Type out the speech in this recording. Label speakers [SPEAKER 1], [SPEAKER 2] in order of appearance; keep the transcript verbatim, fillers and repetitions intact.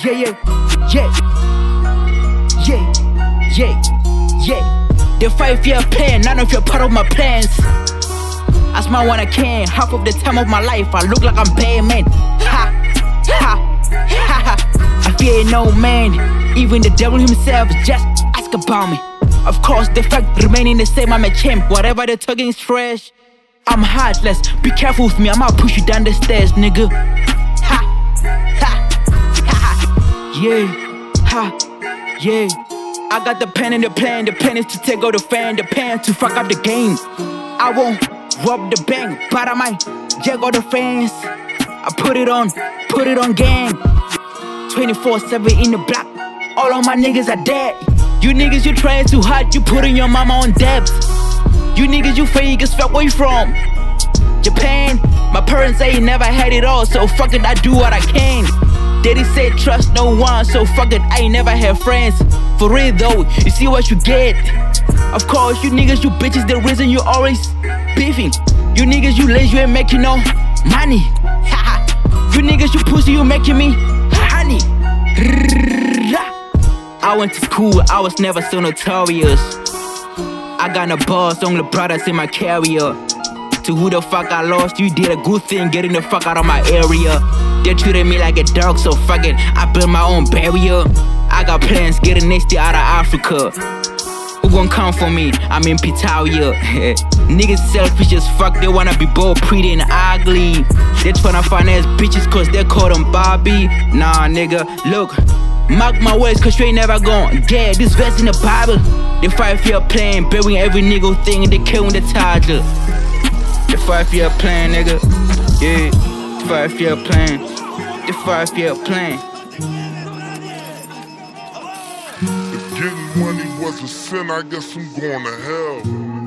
[SPEAKER 1] Yeah, yeah, yeah, yeah, yeah, yeah. The five-year plan, none of you part of my plans. I smile when I can, half of the time of my life I look like I'm Batman. Ha, ha, ha, ha. I fear no man, even the devil himself just ask about me. Of course, the fact remaining the same, I'm a champ. Whatever they're talking is fresh. I'm heartless, be careful with me, I might push you down the stairs, nigga. Ha, ha, ha, ha. Yeah, ha, yeah. I got the pen and the plan, the plan is to take out the fan, the pan to fuck up the game. I won't rob the bank, but I might jag all the fans. I put it on, put it on gang. twenty-four seven in the block, all of my niggas are dead. You niggas, you trying too hard, you putting your mama on debts. You niggas, you fake as fuck, where you from? Japan, my parents say never had it all, so fuck it, I do what I can. Daddy said trust no one, so fuck it, I ain't never had friends. For real though, you see what you get. Of course, you niggas, you bitches, the reason you always beefing. You niggas, you lazy, you ain't making no money. You niggas, you pussy, you making me honey. I went to school, I was never so notorious. I got no boss, only brothers in my carrier. To who the fuck I lost, you did a good thing getting the fuck out of my area. They treated me like a dog, so fuck it, I built my own barrier. I got plans getting nasty out of Africa. Who gon' come for me? I'm in Pitauia. Niggas selfish as fuck, they wanna be both pretty and ugly. They tryna finance bitches cause they call them Barbie. Nah nigga, look, mark my words cause you ain't never gon' get this verse in the Bible. The five-year plan, burying every nigga thing and they killing the Charger. The five-year plan, nigga. Yeah, the five-year plan. The five-year plan.
[SPEAKER 2] If getting money was a sin, I guess I'm going to hell.